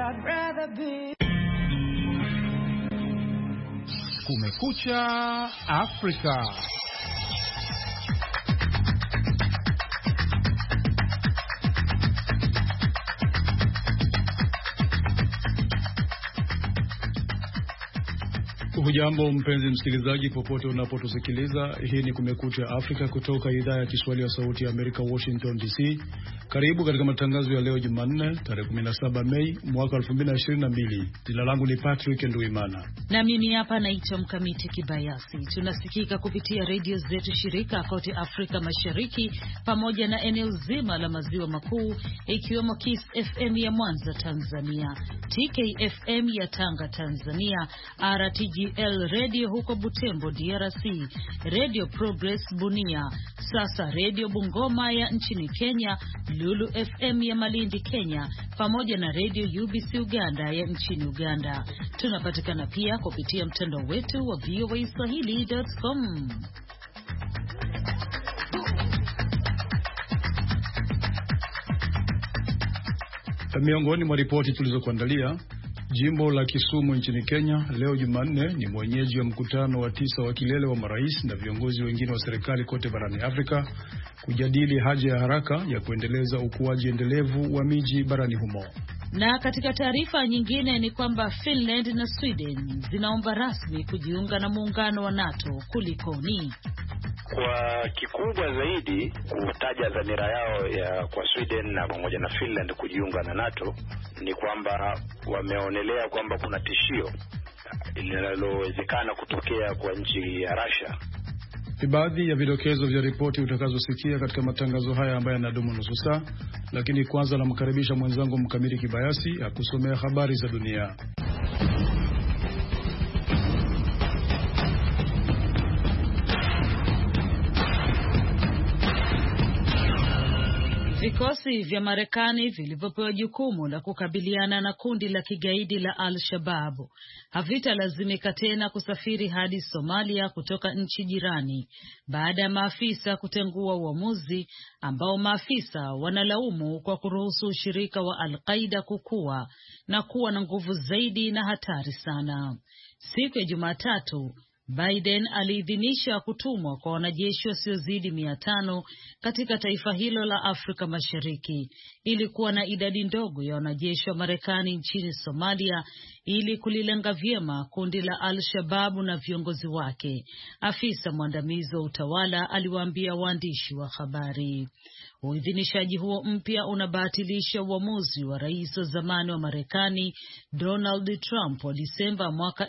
I'd rather be. Kumekucha Afrika. Hujambo mpenzi msikilizaji popote unapotusikiliza. Hii ni Kumekucha Afrika kutoka idhaa ya Kiswahili ya Sauti ya Amerika, Washington DC. Karibu katika matangazo ya leo Jumanne, tarehe 17 Mei mwaka 2022. Jina langu ni Patrick Nduimana. Na mimi hapa naitwa Mkamiti Kibayasi. Tunasikika kupitia redio zetu shirika kote Afrika Mashariki pamoja na eneo zima la Maziwa Makuu, ikiwemo Kiss FM ya Mwanza Tanzania, TKFM ya Tanga Tanzania, RTGL Radio huko Butembo DRC, Radio Progress Bunia, Sasa Radio Bungoma ya nchini Kenya, Lulu FM ya Malindi Kenya, pamoja na Radio UBC Uganda ya nchini Uganda. Tunapatikana pia kupitia mtandao wetu wa voaswahili.com. Miongoni mwa ripoti tulizokuandalia, jimbo la Kisumu nchini Kenya leo Jumanne ni mwenyeji wa mkutano wa 9 wa kilele wa marais na viongozi wengine wa serikali kote barani Afrika kujadili haja ya haraka ya kuendeleza ukuaji endelevu wa miji barani humo. Na katika taarifa nyingine ni kwamba Finland na Sweden zinaomba rasmi kujiunga na muungano wa NATO. Kulikoni? Kwa kikubwa zaidi kutaja dhamira yao ya kwa Sweden na pamoja na Finland kujiunga na NATO ni kwamba wameonelea kwamba kuna tishio linalowezekana kutokea kwa nchi ya Russia. Ni baadhi ya vidokezo vya ripoti utakazosikia katika matangazo haya ambayo yanadumu nusu saa, lakini kwanza namkaribisha mwenzangu Mkamiti Kibayasi akusomea habari za dunia. Vikosi vya Marekani vilivyopewa jukumu la kukabiliana na kundi la kigaidi la Al-Shabaab havitalazimika tena kusafiri hadi Somalia kutoka nchi jirani baada ya maafisa kutengua uamuzi ambao maafisa wanalaumu kwa kuruhusu ushirika wa Al-Qaida kukua na kuwa na nguvu zaidi na hatari sana. Siku ya Jumatatu, Biden aliidhinisha kutumwa kwa wanajeshi wasiozidi 500 katika taifa hilo la Afrika Mashariki ili kuwa na idadi ndogo ya wanajeshi wa Marekani nchini Somalia ili kulilenga vyema kundi la Al-Shabaab na viongozi wake, afisa mwandamizi wa utawala aliwaambia waandishi wa habari. Uidhinishaji huo mpya unabatilisha uamuzi wa rais wa zamani wa Marekani Donald Trump wa Disemba mwaka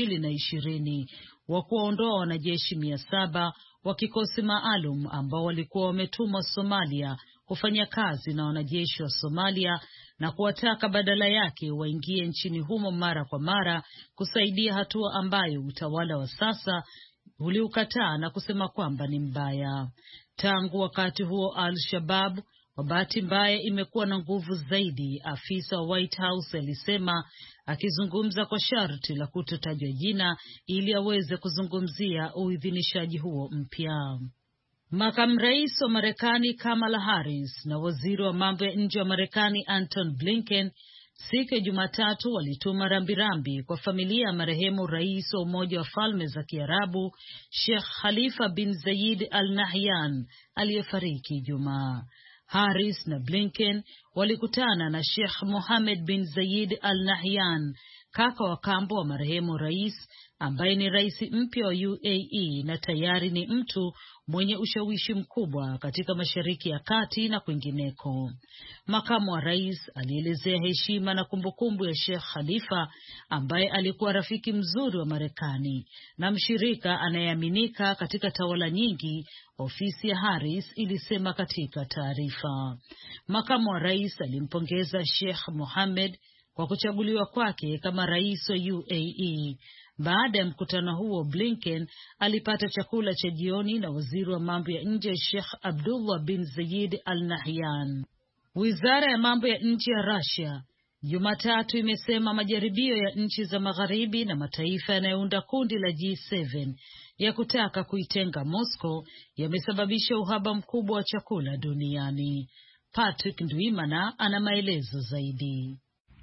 2020 wa kuwaondoa wanajeshi 700 wa kikosi maalum ambao walikuwa wametumwa Somalia kufanya kazi na wanajeshi wa Somalia na kuwataka badala yake waingie nchini humo mara kwa mara kusaidia, hatua ambayo utawala wa sasa uliukataa na kusema kwamba ni mbaya. Tangu wakati huo Al-Shabaab kwa bahati mbaya imekuwa na nguvu zaidi, afisa wa White House alisema, akizungumza kwa sharti la kutotajwa jina ili aweze kuzungumzia uidhinishaji huo mpya. Makamu rais wa Marekani Kamala Harris na waziri wa mambo ya nje wa Marekani Anton Blinken siku ya Jumatatu walituma rambirambi kwa familia ya marehemu rais wa Umoja wa Falme za Kiarabu Sheikh Khalifa bin Zayed Al Nahyan aliyefariki Ijumaa. Harris na Blinken walikutana na Sheikh Mohammed bin Zayed Al Nahyan, kaka wa kambo wa marehemu rais, ambaye ni rais mpya wa UAE na tayari ni mtu mwenye ushawishi mkubwa katika Mashariki ya Kati na kwingineko. Makamu wa rais alielezea heshima na kumbukumbu ya Sheikh Khalifa, ambaye alikuwa rafiki mzuri wa Marekani na mshirika anayeaminika katika tawala nyingi, ofisi ya Harris ilisema katika taarifa. Makamu wa rais alimpongeza Sheikh Mohammed kwa kuchaguliwa kwake kama rais wa UAE. Baada ya mkutano huo, Blinken alipata chakula cha jioni na waziri wa mambo ya nje Sheikh Abdullah bin Zayed Al Nahyan. Wizara ya mambo ya nje ya Russia Jumatatu imesema majaribio ya nchi za magharibi na mataifa yanayounda kundi la G7 ya kutaka kuitenga Moscow yamesababisha uhaba mkubwa wa chakula duniani. Patrick Nduimana ana maelezo zaidi.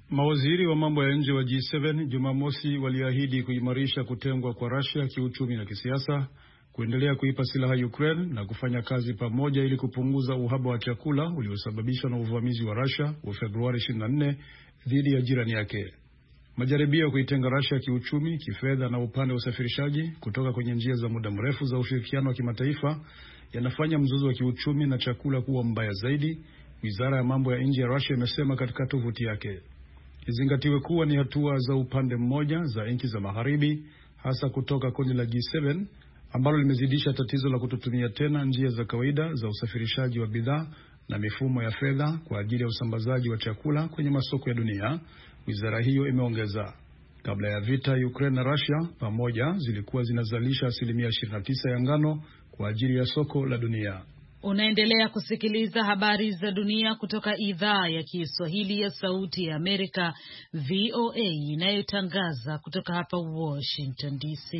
Mawaziri wa mambo ya nje wa G7 Jumamosi waliahidi kuimarisha kutengwa kwa Russia kiuchumi na kisiasa, kuendelea kuipa silaha Ukraine na kufanya kazi pamoja ili kupunguza uhaba wa chakula uliosababishwa na uvamizi wa Russia wa Februari 24 dhidi ya jirani yake. Majaribio ya kuitenga Russia kiuchumi, kifedha na upande wa usafirishaji kutoka kwenye njia za muda mrefu za ushirikiano wa kimataifa yanafanya mzozo wa kiuchumi na chakula kuwa mbaya zaidi, Wizara ya mambo ya nje ya Russia imesema katika tovuti yake. Izingatiwe kuwa ni hatua za upande mmoja za nchi za magharibi, hasa kutoka kundi la G7 ambalo limezidisha tatizo la kutotumia tena njia za kawaida za usafirishaji wa bidhaa na mifumo ya fedha kwa ajili ya usambazaji wa chakula kwenye masoko ya dunia, wizara hiyo imeongeza. Kabla ya vita, Ukraine na Russia pamoja zilikuwa zinazalisha 29% ya ngano kwa ajili ya soko la dunia. Unaendelea kusikiliza habari za dunia kutoka idhaa ya Kiswahili ya Sauti ya Amerika, VOA, inayotangaza kutoka hapa Washington DC.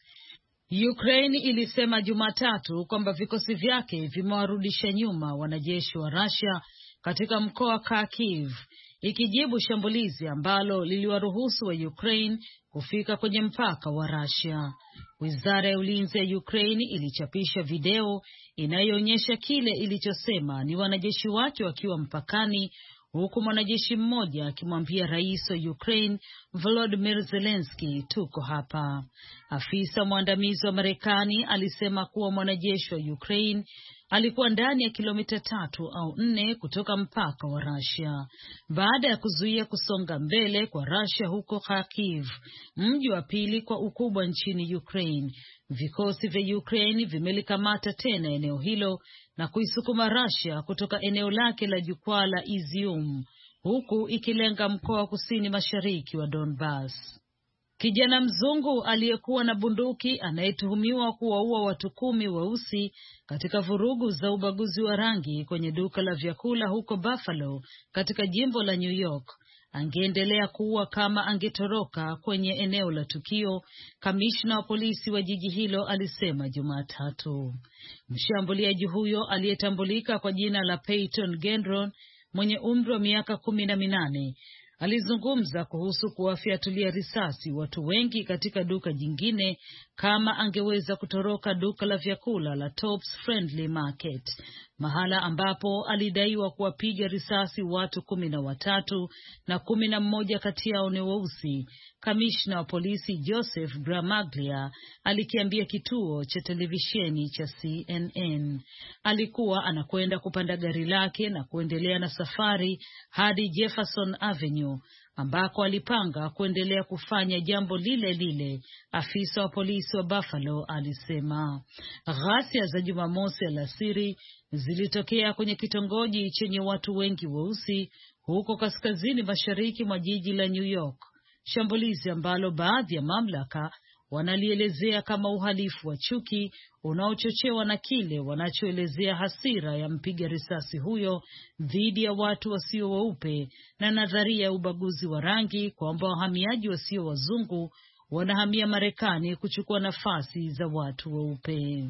Ukraine ilisema Jumatatu kwamba vikosi vyake vimewarudisha nyuma wanajeshi wa Russia katika mkoa wa Kharkiv, ikijibu shambulizi ambalo liliwaruhusu wa Ukraine kufika kwenye mpaka wa Russia. Wizara ya ulinzi ya Ukraine ilichapisha video inayoonyesha kile ilichosema ni wanajeshi wake wakiwa mpakani, huku mwanajeshi mmoja akimwambia rais wa Ukraine Volodymyr Zelensky, tuko hapa. Afisa mwandamizi wa Marekani alisema kuwa mwanajeshi wa Ukraine alikuwa ndani ya kilomita 3 au 4 kutoka mpaka wa Russia. Baada ya kuzuia kusonga mbele kwa Russia huko Kharkiv, mji wa pili kwa ukubwa nchini Ukraine, vikosi vya Ukraine vimelikamata tena eneo hilo na kuisukuma Russia kutoka eneo lake la jukwaa la Izium, huku ikilenga mkoa wa kusini mashariki wa Donbas. Kijana mzungu aliyekuwa na bunduki anayetuhumiwa kuwaua watu 10 weusi katika vurugu za ubaguzi wa rangi kwenye duka la vyakula huko Buffalo katika jimbo la New York angeendelea kuua kama angetoroka kwenye eneo la tukio, kamishna wa polisi wa jiji hilo alisema Jumatatu. Mshambuliaji huyo aliyetambulika kwa jina la Peyton Gendron mwenye umri wa miaka 18 alizungumza kuhusu kuwafyatulia risasi watu wengi katika duka jingine kama angeweza kutoroka duka la vyakula la Tops Friendly Market, mahala ambapo alidaiwa kuwapiga risasi watu 13 na 11 kati yao ni weusi. Kamishna wa polisi Joseph Gramaglia alikiambia kituo cha televisheni cha CNN alikuwa anakwenda kupanda gari lake na kuendelea na safari hadi Jefferson Avenue ambako alipanga kuendelea kufanya jambo lile lile, afisa wa polisi wa Buffalo alisema. Ghasia za Jumamosi alasiri zilitokea kwenye kitongoji chenye watu wengi weusi huko kaskazini mashariki mwa jiji la New York, shambulizi ambalo baadhi ya mamlaka wanalielezea kama uhalifu wa chuki unaochochewa na kile wanachoelezea hasira ya mpiga risasi huyo dhidi ya watu wasio weupe na nadharia ya ubaguzi wa rangi kwamba wahamiaji wasio wazungu wanahamia Marekani kuchukua nafasi za watu weupe.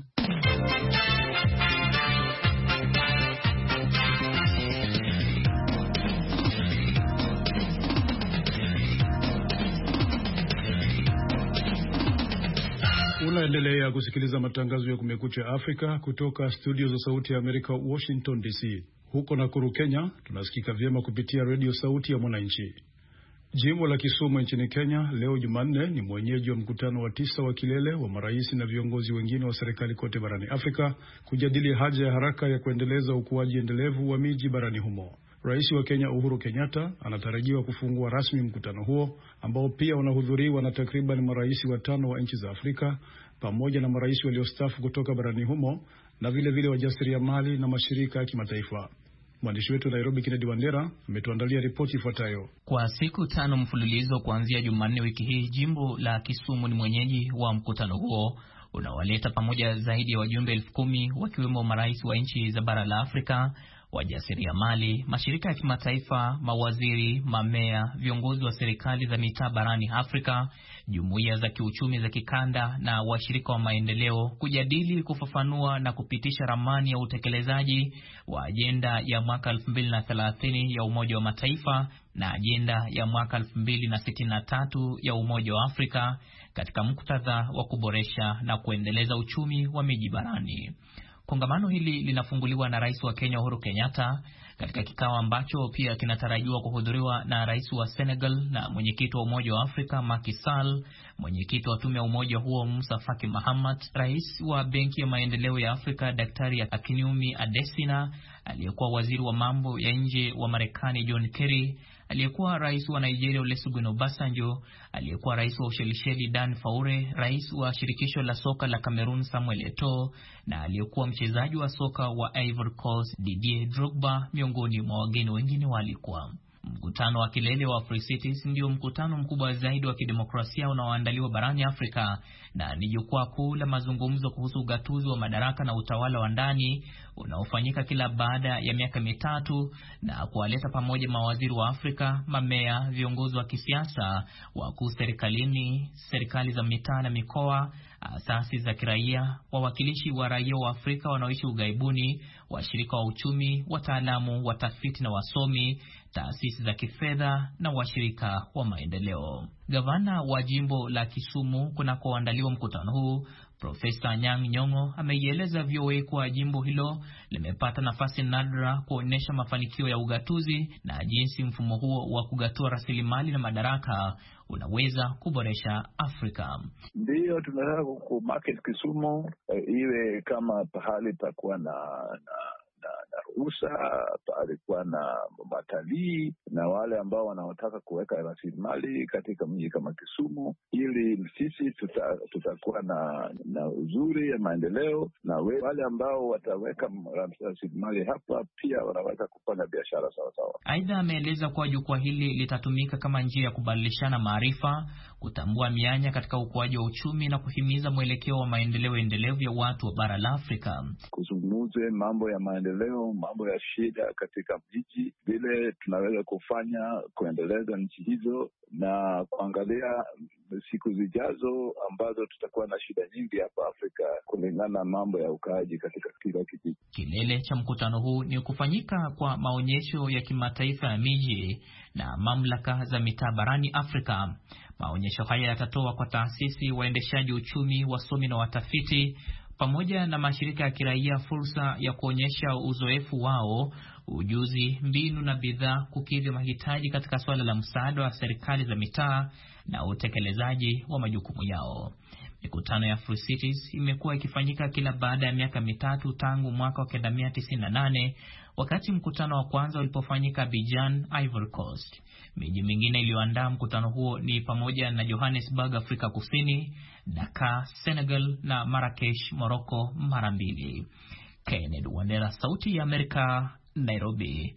Unaendelea kusikiliza matangazo ya Kumekucha Afrika kutoka studio za Sauti ya Amerika, Washington DC. Huko Nakuru, Kenya, tunasikika vyema kupitia redio Sauti ya Mwananchi. Jimbo la Kisumu nchini Kenya leo Jumanne ni mwenyeji wa mkutano wa 9 wa kilele wa marais na viongozi wengine wa serikali kote barani Afrika kujadili haja ya haraka ya kuendeleza ukuaji endelevu wa miji barani humo. Rais wa Kenya Uhuru Kenyatta anatarajiwa kufungua rasmi mkutano huo ambao pia unahudhuriwa na takriban marais 5 wa nchi za Afrika pamoja na marais waliostaafu kutoka barani humo na vile wajasiriamali na mashirika ya kimataifa. Mwandishi wetu Nairobi Kennedy Wandera ametuandalia ripoti ifuatayo. Kwa siku 5 mfululizo kuanzia Jumanne wiki hii, jimbo la Kisumu ni mwenyeji wa mkutano huo unaowaleta pamoja zaidi ya wajumbe 10,000 wakiwemo marais wa nchi za bara la Afrika, wajasiriamali, mashirika ya kimataifa, mawaziri, mamea, viongozi wa serikali za mitaa barani Afrika, jumuiya za kiuchumi za kikanda na washirika wa maendeleo kujadili, kufafanua na kupitisha ramani ya utekelezaji wa ajenda ya mwaka 2030 ya Umoja wa Mataifa na ajenda ya mwaka 2063 ya Umoja wa Afrika katika muktadha wa kuboresha na kuendeleza uchumi wa miji barani. Kongamano hili linafunguliwa na Rais wa Kenya Uhuru Kenyatta katika kikao ambacho pia kinatarajiwa kuhudhuriwa na Rais wa Senegal na mwenyekiti wa Umoja wa Afrika Macky Sall, mwenyekiti wa tume ya umoja huo Musa Faki Mahamat, Rais wa Benki ya Maendeleo ya Afrika Daktari Akinwumi Adesina, aliyekuwa waziri wa mambo ya nje wa Marekani John Kerry, aliyekuwa rais wa Nigeria Olusegun Obasanjo, aliyekuwa rais wa Ushelisheli Dan Faure, rais wa shirikisho la soka la Cameroon Samuel Eto'o, na aliyekuwa mchezaji wa soka wa Ivory Coast Didier Drogba, miongoni mwa wageni wengine walikuwa. Mkutano wa kilele wa Free Cities ndio mkutano mkubwa zaidi wa kidemokrasia unaoandaliwa barani Afrika, na ni jukwaa kuu la mazungumzo kuhusu ugatuzi wa madaraka na utawala wa ndani unaofanyika kila baada ya miaka mitatu, na kuwaleta pamoja mawaziri wa Afrika, mamea, viongozi wa kisiasa, wakuu serikalini, serikali za mitaa na mikoa, asasi za kiraia, wawakilishi wa raia wa Afrika wanaoishi ughaibuni, washirika wa uchumi, wataalamu, watafiti na wasomi, taasisi za kifedha na washirika wa maendeleo. Gavana wa jimbo la Kisumu kunakoandaliwa mkutano huu, Profesa Anyang' Nyong'o, ameieleza VOA kuwa jimbo hilo limepata nafasi nadra kuonyesha mafanikio ya ugatuzi na jinsi mfumo huo wa kugatua rasilimali na madaraka unaweza kuboresha Afrika. Ndiyo, tunataka ku market Kisumu iwe kama pahali pakuwa na ruhusa, palikuwa na watalii na wale ambao wanaotaka kuweka rasilimali katika mji kama Kisumu, ili sisi tutakuwa na uzuri ya maendeleo, na wale ambao wataweka rasilimali hapa pia wanaweza kufanya biashara sawa sawa. Aidha, ameeleza kuwa jukwaa hili litatumika kama njia ya kubadilishana maarifa, kutambua mianya katika ukuaji wa uchumi na kuhimiza mwelekeo wa maendeleo endelevu ya watu wa bara la Afrika. Kuzungumze mambo ya maendeleo, mambo ya shida katika miji, vile tunaweza kufanya kuendeleza nchi hizo na kuangalia siku zijazo ambazo tutakuwa na shida nyingi hapa Afrika kulingana na mambo ya ukaaji katika kila kijiji. Kilele cha mkutano huu ni kufanyika kwa maonyesho ya kimataifa ya miji na mamlaka za mitaa barani Afrika. Maonyesho haya yatatoa kwa taasisi, waendeshaji uchumi, wasomi na watafiti pamoja na mashirika ya kiraia fursa ya kuonyesha uzoefu wao, ujuzi, mbinu na bidhaa kukidhi mahitaji katika swala la msaada wa serikali za mitaa na utekelezaji wa majukumu yao. Mikutano ya Free Cities imekuwa ikifanyika kila baada ya miaka mitatu tangu mwaka wa 1998, wakati mkutano wa kwanza ulipofanyika Abidjan, Ivory Coast. Miji mingine iliyoandaa mkutano huo ni pamoja na Johannesburg, Afrika Kusini, Dakar, Senegal na Marrakesh, Morocco mara mbili. Kennedy Wandera, Sauti ya Amerika, Nairobi.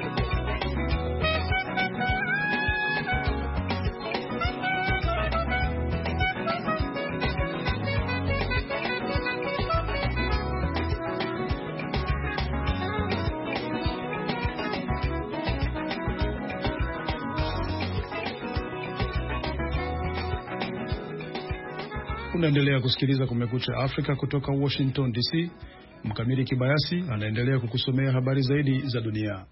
Unaendelea kusikiliza Kumekucha Afrika kutoka Washington DC. Mkamili Kibayasi anaendelea kukusomea habari zaidi za dunia.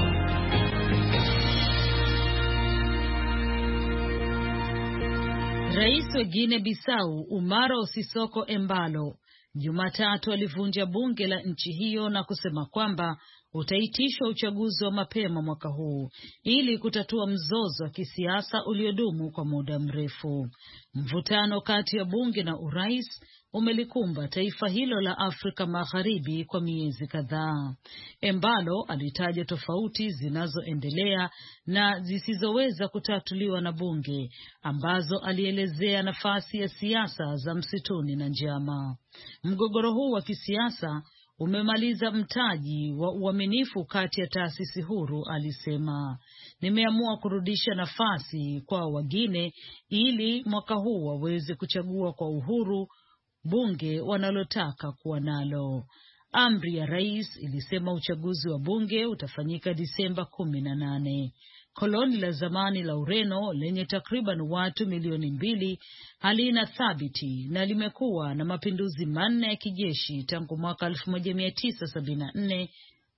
Rais wa Guinea Bissau Umaro Sissoco Embalo Jumatatu alivunja bunge la nchi hiyo na kusema kwamba utaitishwa uchaguzi wa mapema mwaka huu ili kutatua mzozo wa kisiasa uliodumu kwa muda mrefu. Mvutano kati ya bunge na urais umelikumba taifa hilo la Afrika Magharibi kwa miezi kadhaa. Embalo alitaja tofauti zinazoendelea na zisizoweza kutatuliwa na bunge, ambazo alielezea nafasi ya siasa za msituni na njama. Mgogoro huu wa kisiasa umemaliza mtaji wa uaminifu kati ya taasisi huru, alisema. Nimeamua kurudisha nafasi kwa wagine ili mwaka huu waweze kuchagua kwa uhuru bunge wanalotaka kuwa nalo. Amri ya rais ilisema uchaguzi wa bunge utafanyika Disemba 18. Koloni la zamani la Ureno lenye takriban watu milioni 2 halina thabiti na limekuwa na mapinduzi 4 ya kijeshi tangu mwaka 1974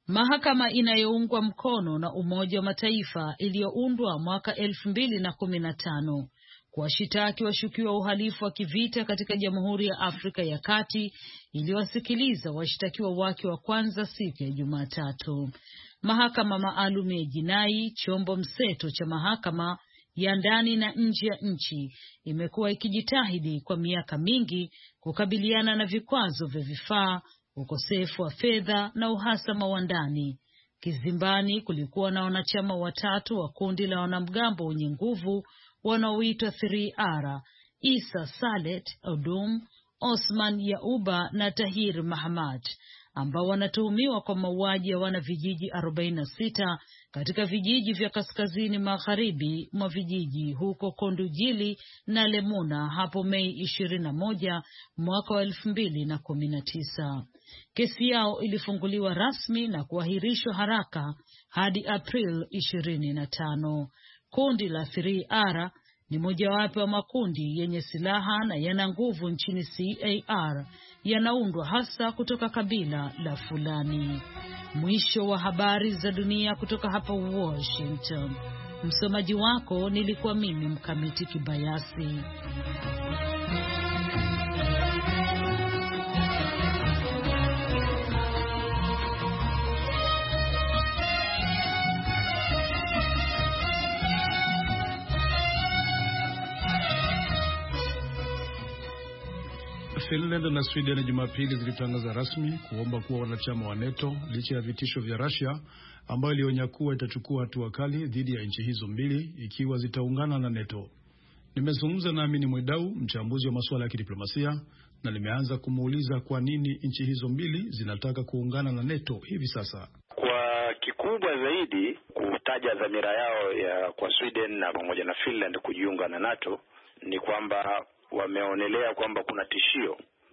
Mahakama inayoungwa mkono na Umoja wa Mataifa iliyoundwa mwaka 2015 kuwashitaki washukiwa uhalifu wa kivita katika Jamhuri ya Afrika ya Kati iliwasikiliza washtakiwa wake wa kwanza siku ya Jumatatu. Mahakama maalum ya jinai, chombo mseto cha mahakama ya ndani na nje ya nchi, imekuwa ikijitahidi kwa miaka mingi kukabiliana na vikwazo vya vifaa, ukosefu wa fedha na uhasama wa ndani. Kizimbani kulikuwa na wanachama watatu wa kundi la wanamgambo wenye nguvu wanaoitwa 3R: Isa Salet Odum, Osman Yauba na Tahir Mahamat, ambao wanatuhumiwa kwa mauaji ya wana vijiji 46 katika vijiji vya kaskazini magharibi mwa vijiji huko Kondujili na Lemuna hapo Mei 21 mwaka wa 2019. Kesi yao ilifunguliwa rasmi na kuahirishwa haraka hadi April 25. Kundi la 3R ni mojawapo wa makundi yenye silaha na yana nguvu nchini CAR, yanaundwa hasa kutoka kabila la Fulani. Mwisho wa habari za dunia kutoka hapa Washington. Msomaji wako nilikuwa mimi Mkamiti Kibayasi. Finland na Sweden Jumapili zilitangaza rasmi kuomba kuwa wanachama wa NATO licha ya vitisho vya Russia, ambayo ilionya kuwa itachukua hatua kali dhidi ya nchi hizo mbili ikiwa zitaungana na NATO. Nimezungumza na Amini Mwidau, mchambuzi wa masuala ya kidiplomasia, na nimeanza kumuuliza kwa nini nchi hizo mbili zinataka kuungana na NATO hivi sasa. Kwa kikubwa zaidi kutaja dhamira yao ya kwa Sweden na pamoja na Finland kujiunga na NATO ni kwamba wameonelea kwamba kuna tishio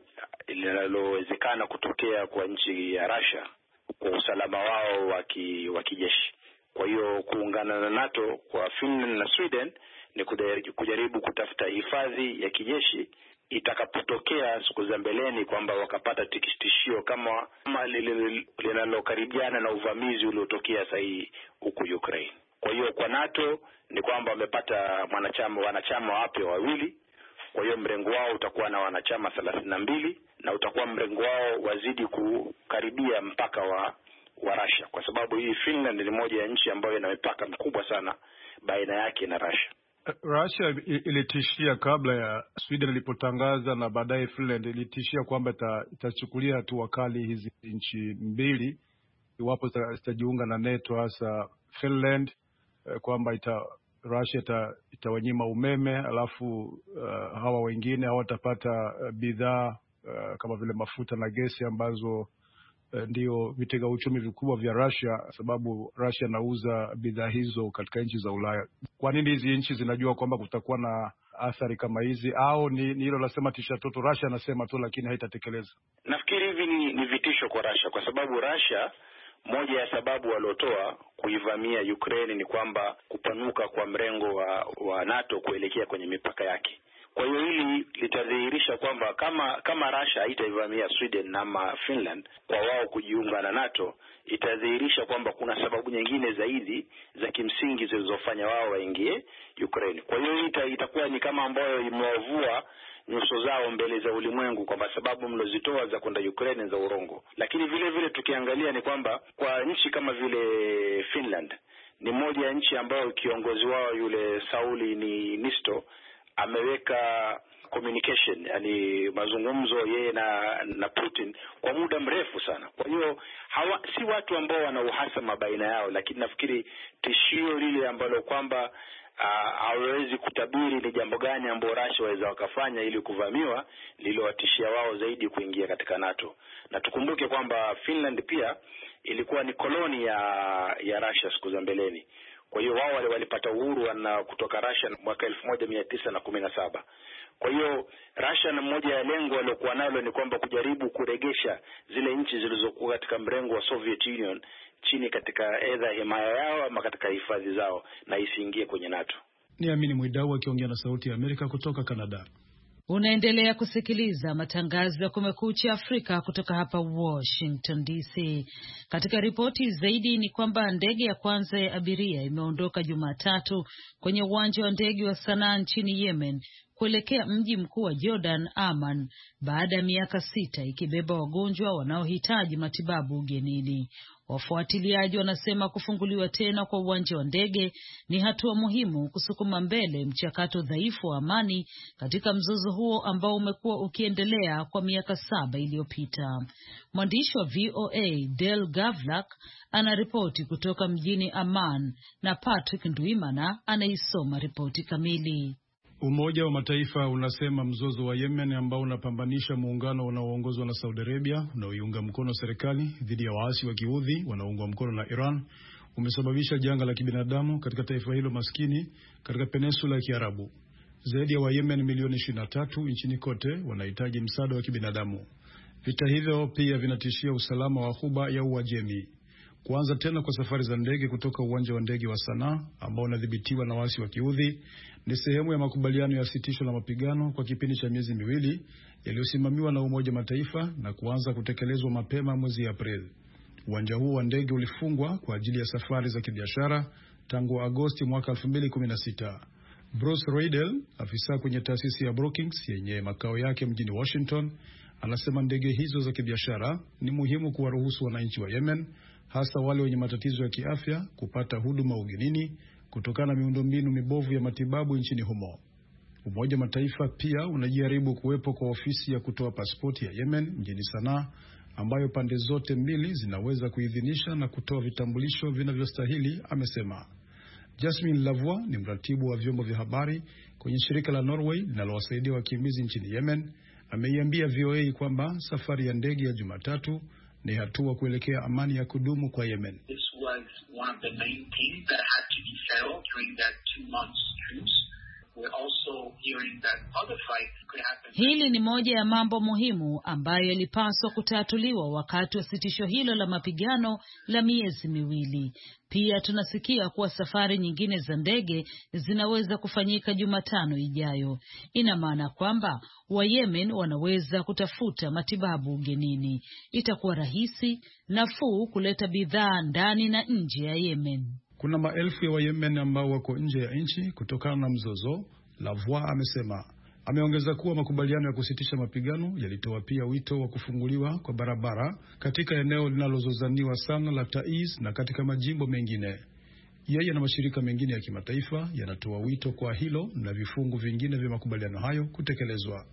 linalowezekana kutokea kwa nchi ya Russia kwa usalama wao wa kijeshi. Kwa hiyo kuungana na NATO kwa Finland na Sweden ni kujaribu kutafuta hifadhi ya kijeshi itakapotokea siku za mbeleni kwamba wakapata tishio kama linalokaribiana na uvamizi uliotokea sahihi huko Ukraine. Kwa hiyo kwa NATO ni kwamba wamepata wanachama wapya wawili. Kwa hiyo mrengo wao utakuwa na wanachama 32 na utakuwa mrengo wao wazidi kukaribia mpaka wa Russia, kwa sababu hii Finland ni moja ya nchi ambayo ina mipaka mikubwa sana baina yake na Russia. Russia ilitishia kabla ya Sweden ilipotangaza, na baadaye Finland ilitishia kwamba itachukulia hatua kali hizi nchi mbili iwapo zitajiunga na NATO, hasa Finland, kwamba Russia itawanyima umeme, alafu hawa wengine hawatapata bidhaa kama vile mafuta na gesi ambazo ndio vitega uchumi vikubwa vya Russia, sababu Russia nauza bidhaa hizo katika nchi za Ulaya. Kwa nini hizi nchi zinajua kwamba kutakuwa na athari kama hizi, au ni hilo lasema tisha toto? Russia anasema tu lakini haitatekeleza. Nafikiri hivi ni vitisho kwa Russia, kwa sababu Russia, moja ya sababu waliotoa kuivamia Ukraine ni kwamba kupanuka kwa mrengo wa NATO kuelekea kwenye mipaka yake. Kwa hiyo hili litadhihirisha kwamba kama Russia haitaivamia Sweden ama Finland kwa wao kujiunga na NATO, itadhihirisha kwamba kuna sababu nyingine zaidi za kimsingi zilizofanya wao waingie Ukraine. Kwa hiyo itakuwa ni kama ambayo imewavua nyuso zao mbele za ulimwengu kwamba sababu mlozitoa za kwenda Ukraine za urongo. Lakini vile vile tukiangalia ni kwamba kwa nchi kama vile Finland ni moja ya nchi ambayo kiongozi wao yule Sauli Niinisto ameweka communication, yani mazungumzo yeye na Putin kwa muda mrefu sana. Kwa hiyo si watu ambao wana uhasama baina yao, lakini nafikiri tishio lile ambalo kwamba hawezi kutabiri ni jambo gani ambalo Russia waweza wakafanya ili kuvamiwa, lilowatishia wao zaidi kuingia katika NATO. Na tukumbuke kwamba Finland pia ilikuwa ni koloni ya Russia siku za mbeleni. Kwa hiyo wao walipata uhuru kutoka Russia mwaka 1917. Kwa hiyo Russia, na mmoja ya lengo waliokuwa nalo ni kwamba kujaribu kuregesha zile nchi zilizokuwa katika mrengo wa Soviet Union chini katika aidha himaya yao ama katika hifadhi zao na isiingie kwenye NATO. Ni Amini Mwidau akiongea na Sauti ya Amerika kutoka Canada. Unaendelea kusikiliza matangazo ya Kumekucha Afrika kutoka hapa Washington DC. Katika ripoti zaidi ni kwamba ndege ya kwanza ya abiria imeondoka Jumatatu kwenye uwanja wa ndege wa Sanaa nchini Yemen kuelekea mji mkuu wa Jordan, Amman, baada ya miaka 6 ikibeba wagonjwa wanaohitaji matibabu ugenini. Wafuatiliaji wanasema kufunguliwa tena kwa uwanja wa ndege ni hatua muhimu kusukuma mbele mchakato dhaifu wa amani katika mzozo huo ambao umekuwa ukiendelea kwa miaka 7 iliyopita. Mwandishi wa VOA Del Gavlak anaripoti kutoka mjini Amman na Patrick Ndwimana anaisoma ripoti kamili. Umoja wa Mataifa unasema mzozo wa Yemen ambao unapambanisha muungano unaoongozwa na Saudi Arabia unaoiunga mkono serikali dhidi ya waasi wa Kiudhi wanaoungwa mkono na Iran umesababisha janga la kibinadamu katika taifa hilo maskini katika peninsula ya Kiarabu. Zaidi ya Wayemen milioni 23 nchini kote wanahitaji msaada wa kibinadamu. Vita hivyo pia vinatishia usalama wa Ghuba ya Uajemi. Kuanza tena kwa safari za ndege kutoka uwanja wa ndege wa Sanaa ambao unadhibitiwa na waasi wa Kiudhi ni sehemu ya makubaliano ya sitisho la mapigano kwa kipindi cha miezi 2 yaliyosimamiwa na Umoja Mataifa na kuanza kutekelezwa mapema mwezi Aprili. Uwanja huo wa ndege ulifungwa kwa ajili ya safari za kibiashara tangu Agosti mwaka 2016. Bruce Reidel, afisa kwenye taasisi ya Brookings yenye makao yake mjini Washington, anasema ndege hizo za kibiashara ni muhimu kuwaruhusu wananchi wa Yemen, hasa wale wenye matatizo ya kiafya, kupata huduma ugenini kutokana na miundombinu mibovu ya matibabu nchini humo. Umoja Mataifa pia unajaribu kuwepo kwa ofisi ya kutoa pasipoti ya Yemen mjini Sanaa ambayo pande zote mbili zinaweza kuidhinisha na kutoa vitambulisho vinavyostahili, amesema. Jasmine Lavoie ni mratibu wa vyombo vya habari kwenye shirika la Norway linalowasaidia wakimbizi nchini Yemen. Ameiambia VOA kwamba safari ya ndege ya Jumatatu ni hatua kuelekea amani ya kudumu kwa Yemen. This was one of the main things that had to be settled during that 2 months truce. We're also hearing that other fights could happen. Hili ni moja ya mambo muhimu ambayo yalipaswa kutatuliwa wakati wa sitisho hilo la mapigano la miezi 2. Pia tunasikia kuwa safari nyingine za ndege zinaweza kufanyika Jumatano ijayo. Ina maana kwamba Wayemen wanaweza kutafuta matibabu ugenini. Itakuwa rahisi, nafuu kuleta bidhaa ndani na nje ya Yemen. Kuna maelfu ya Wayemen ambao wako nje ya nchi kutokana na mzozo, Lavoie amesema. Ameongeza kuwa makubaliano ya kusitisha mapigano yalitoa pia wito wa kufunguliwa kwa barabara katika eneo linalozozaniwa sana la Taiz na katika majimbo mengine. Yeye na mashirika mengine ya kimataifa yanatoa wito kwa hilo na vifungu vingine vya makubaliano hayo kutekelezwa.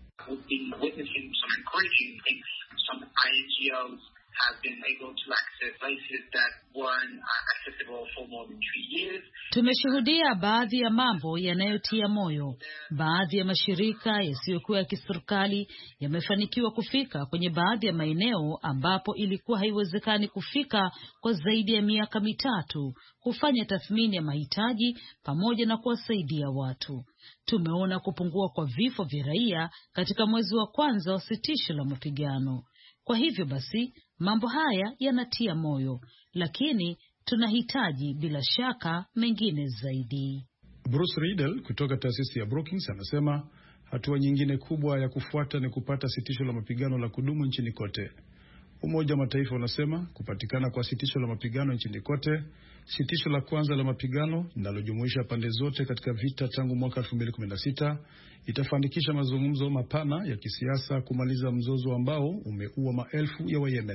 Tumeshuhudia baadhi ya mambo yanayotia moyo. Baadhi ya mashirika yasiyokuwa ya kiserikali yamefanikiwa kufika kwenye baadhi ya maeneo ambapo ilikuwa haiwezekani kufika kwa zaidi ya miaka 3, kufanya tathmini ya mahitaji pamoja na kuwasaidia watu. Tumeona kupungua kwa vifo vya raia katika mwezi wa kwanza wa sitisho la mapigano. Kwa hivyo basi, mambo haya yanatia moyo, lakini tunahitaji bila shaka mengine zaidi. Bruce Reidel kutoka taasisi ya Brookings anasema hatua nyingine kubwa ya kufuata ni kupata sitisho la mapigano la kudumu nchini kote. Umoja wa Mataifa unasema kupatikana kwa sitisho la mapigano nchini kote, sitisho la kwanza la mapigano linalojumuisha pande zote katika vita tangu mwaka 2016, itafanikisha mazungumzo mapana ya kisiasa kumaliza mzozo ambao umeua maelfu ya Wayemen.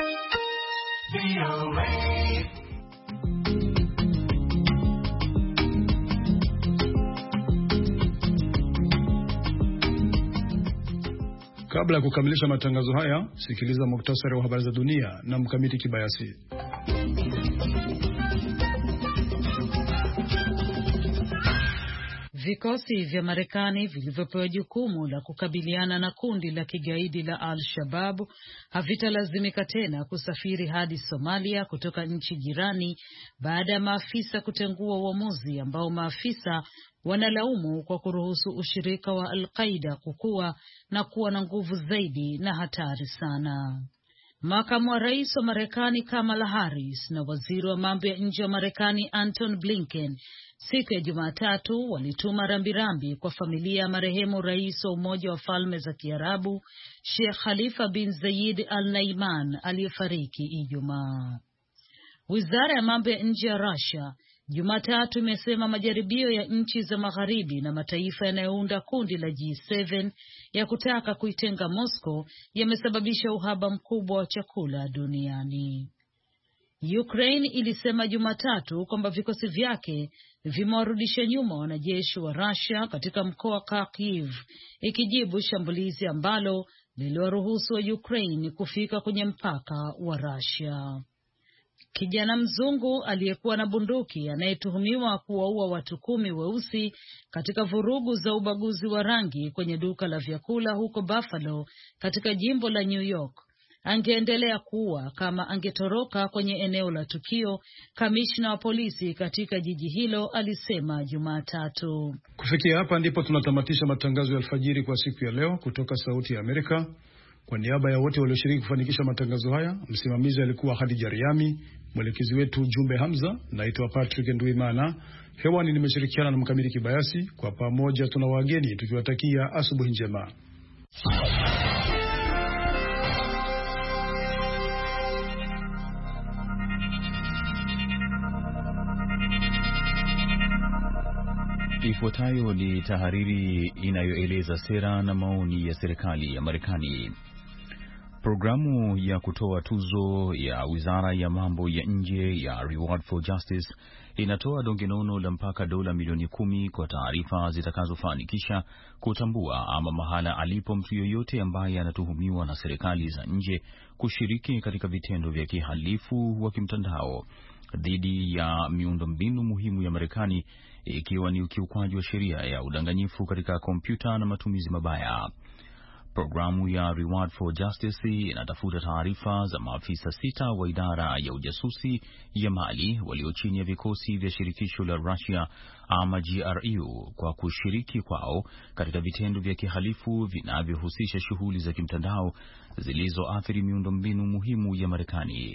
Kabla ya kukamilisha matangazo haya, sikiliza muktasari wa habari za dunia na Mkamiti Kibayasi. Vikosi vya Marekani vilivyopewa jukumu la kukabiliana na kundi la kigaidi la Al-Shabaab havitalazimika tena kusafiri hadi Somalia kutoka nchi jirani baada ya maafisa kutengua uamuzi ambao maafisa wanalaumu kwa kuruhusu ushirika wa Al-Qaida kukua na kuwa na nguvu zaidi na hatari sana. Makamu wa rais wa Marekani Kamala Harris na waziri wa mambo ya nje wa Marekani Anton Blinken siku ya Jumatatu walituma rambirambi kwa familia ya marehemu rais wa Umoja wa Falme za Kiarabu Sheikh Khalifa bin Zayed Al Naiman aliyefariki Ijumaa. Wizara ya mambo ya nje ya Russia Jumatatu imesema majaribio ya nchi za magharibi na mataifa yanayounda kundi la G7 ya kutaka kuitenga Moscow yamesababisha uhaba mkubwa wa chakula duniani. Ukraine ilisema Jumatatu kwamba vikosi vyake vimewarudisha nyuma wanajeshi wa Russia katika mkoa wa Kharkiv, ikijibu shambulizi ambalo liliwaruhusu wa Ukraine kufika kwenye mpaka wa Russia. Kijana mzungu aliyekuwa na bunduki anayetuhumiwa kuwaua watu 10 weusi katika vurugu za ubaguzi wa rangi kwenye duka la vyakula huko Buffalo katika jimbo la New York angeendelea kuua kama angetoroka kwenye eneo la tukio, kamishna wa polisi katika jiji hilo alisema Jumatatu. Kufikia hapa ndipo tunatamatisha matangazo ya alfajiri kwa siku ya leo kutoka Sauti ya Amerika. Kwa niaba ya wote walioshiriki kufanikisha matangazo haya, msimamizi alikuwa Khadija Riami, mwelekezi wetu Jumbe Hamza, naitwa Patrick Nduimana. Hewani nimeshirikiana na Mkamili Kibayasi. Kwa pamoja tuna wageni tukiwatakia asubuhi njema. Ifuatayo ni tahariri inayoeleza sera na maoni ya serikali ya Marekani. Programu ya kutoa tuzo ya Wizara ya Mambo ya Nje ya Reward for Justice inatoa donge nono la mpaka dola milioni 10 kwa taarifa zitakazofanikisha kutambua ama mahala alipo mtu yoyote ambaye anatuhumiwa na serikali za nje kushiriki katika vitendo vya kihalifu wa kimtandao dhidi ya miundombinu muhimu ya Marekani, ikiwa ni ukiukwaji wa sheria ya udanganyifu katika kompyuta na matumizi mabaya. Programu ya Reward for Justice inatafuta taarifa za maafisa 6 wa idara ya ujasusi ya Mali walio chini ya vikosi vya shirikisho la Russia ama GRU kwa kushiriki kwao katika vitendo vya kihalifu vinavyohusisha shughuli za kimtandao zilizoathiri miundombinu muhimu ya Marekani.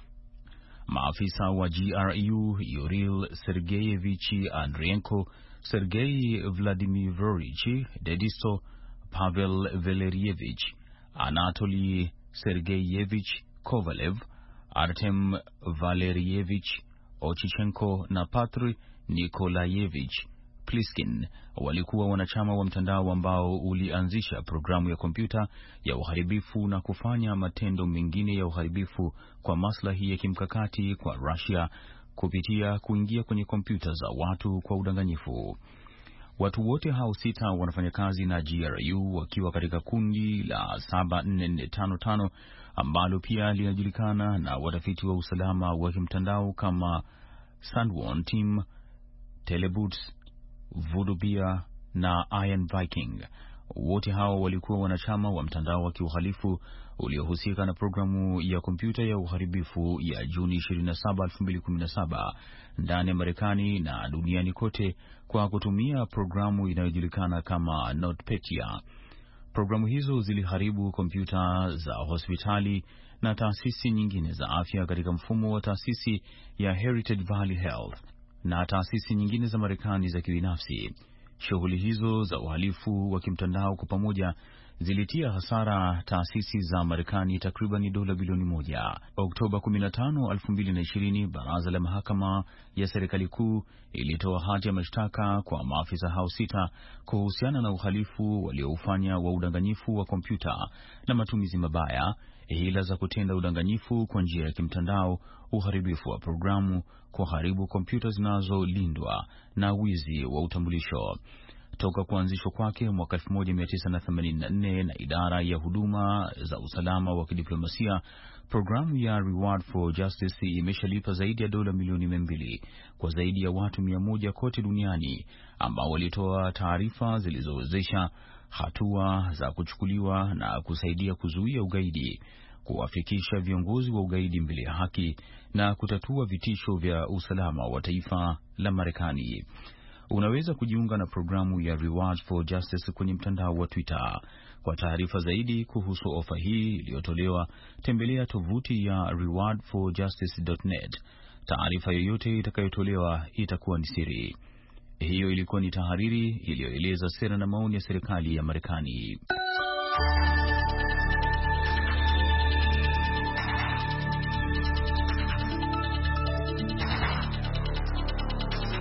Maafisa wa GRU Yuril Sergeyevich Andrienko, Sergei Vladimirovich Dediso, Pavel Valerievich, Anatoly Sergeyevich Kovalev, Artem Valerievich Ochichenko na Patry Nikolayevich Pliskin walikuwa wanachama wa mtandao ambao ulianzisha programu ya kompyuta ya uharibifu na kufanya matendo mengine ya uharibifu kwa maslahi ya kimkakati kwa Russia kupitia kuingia kwenye kompyuta za watu kwa udanganyifu. Watu wote hao 6 wanafanya kazi na GRU wakiwa katika kundi la 74455 ambalo pia linajulikana na watafiti wa usalama wa kimtandao kama Sandworm Team, Teleboots, Voodoo Bear na Iron Viking. Wote hao walikuwa wanachama wa mtandao wa kiuhalifu uliohusika na programu ya kompyuta ya uharibifu ya Juni 27, 2017 ndani ya Marekani na duniani kote kwa kutumia programu inayojulikana kama NotPetya. Programu hizo ziliharibu kompyuta za hospitali na taasisi nyingine za afya katika mfumo wa taasisi ya Heritage Valley Health na taasisi nyingine za Marekani za kibinafsi. Shughuli hizo za uhalifu wa kimtandao kwa pamoja zilitia hasara taasisi za Marekani takriban dola bilioni 1. Oktoba 15, 2020, baraza la mahakama ya serikali kuu ilitoa hati ya mashtaka kwa maafisa hao 6 kuhusiana na uhalifu walioufanya wa udanganyifu wa kompyuta na matumizi mabaya, hila za kutenda udanganyifu kwa njia ya kimtandao, uharibifu wa programu, kuharibu kompyuta zinazolindwa na wizi wa utambulisho. Toka kuanzishwa kwake mwaka 1984 na idara ya huduma za usalama wa kidiplomasia, programu ya Reward for Justice imeshalipa zaidi ya dola milioni 200 kwa zaidi ya watu 100 kote duniani ambao walitoa taarifa zilizowezesha hatua za kuchukuliwa na kusaidia kuzuia ugaidi, kuwafikisha viongozi wa ugaidi mbele ya haki na kutatua vitisho vya usalama wa taifa la Marekani. Unaweza kujiunga na programu ya Rewards for Justice kwenye mtandao wa Twitter. Kwa taarifa zaidi kuhusu ofa hii iliyotolewa, tembelea tovuti ya rewardforjustice.net. Taarifa yoyote itakayotolewa itakuwa ni siri. Hiyo ilikuwa ni tahariri iliyoeleza sera na maoni ya serikali ya Marekani.